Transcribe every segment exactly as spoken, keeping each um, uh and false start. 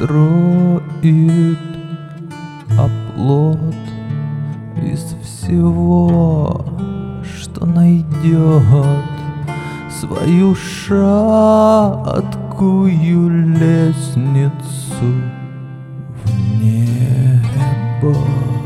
строит оплот из всего, что найдет свою шаткую лестницу в небо.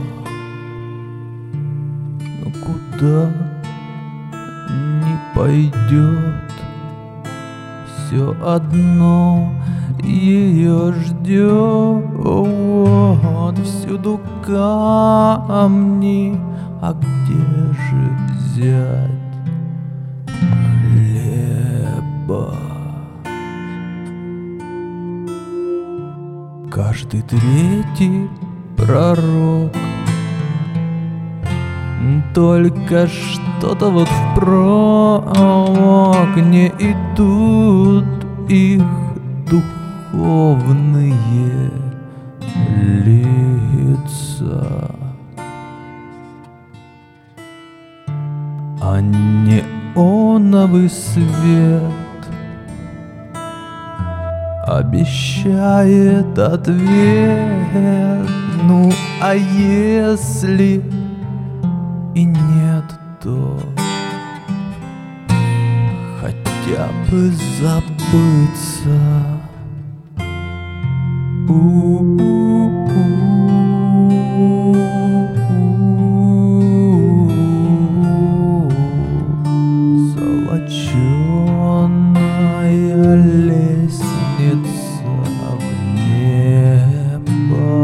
Но куда не пойдет, все одно ее ждет. Всюду камни, а где же взять хлеба? Каждый третий пророк только что-то вот впрок, не идут их духовные лица. А неоновый свет обещает ответ. Ну а если и нет, то хотя бы забыться. Золоченая лестница в небо.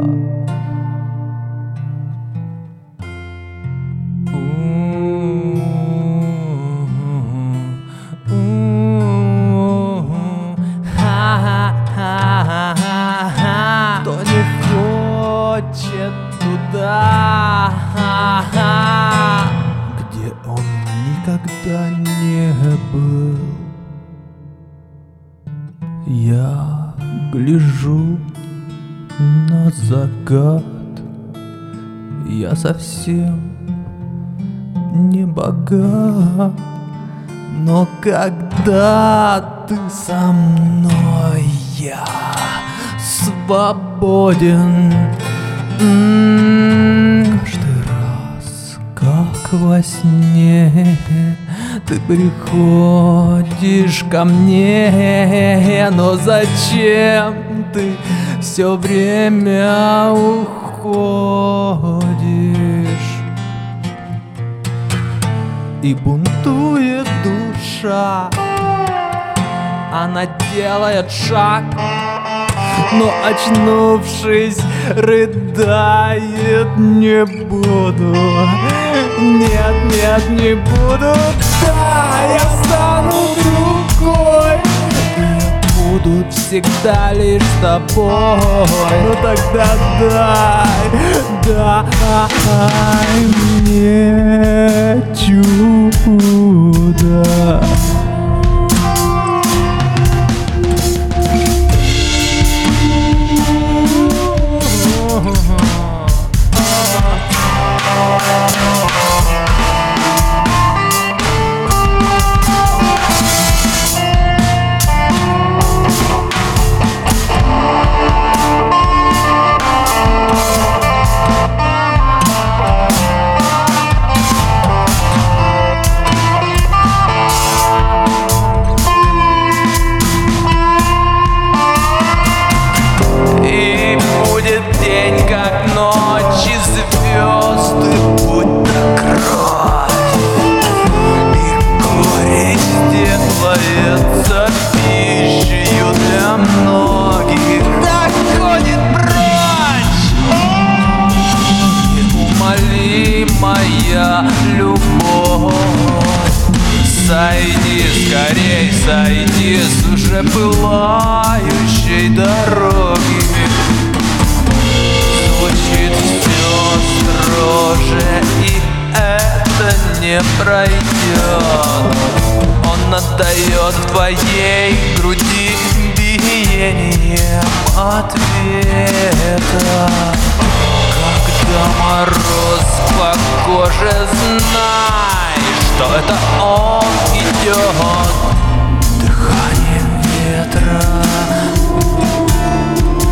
Кто не хочет туда, где он никогда не был. Я гляжу на закат, я совсем не богат, но когда ты со мной, я свободен. М-м-м. Каждый раз, как во сне, ты приходишь ко мне, но зачем ты все время уходишь? И бунтует душа, она делает шаг, но, очнувшись, рыдает: не буду, нет, нет, не буду. Да, я стану другой, буду всегда лишь с тобой. Ну тогда дай, дай мне чудо. Моя любовь, сойди скорей, сойди с уже пылающей дороги. Звучит все строже, и это не пройдет. Он отдает в твоей груди биением ответа. Когда мороз по коже, знай, что это он идет дыханием ветра.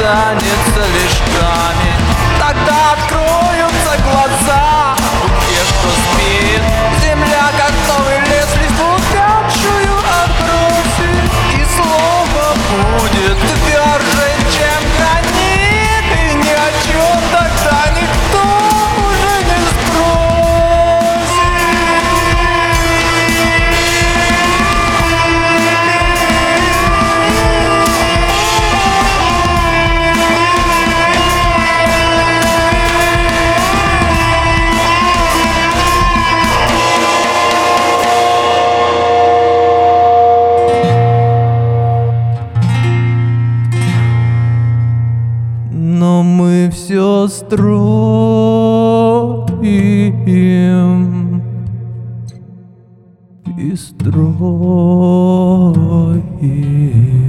останется лишь камень. Тогда откроются глаза у тех, кто спит. Земля, как новый лес, листву спятшую отбросит, и слово будет тверже, чем гранит. И ни о чем тогда никто уже не спросит. Но мы все строим и строим.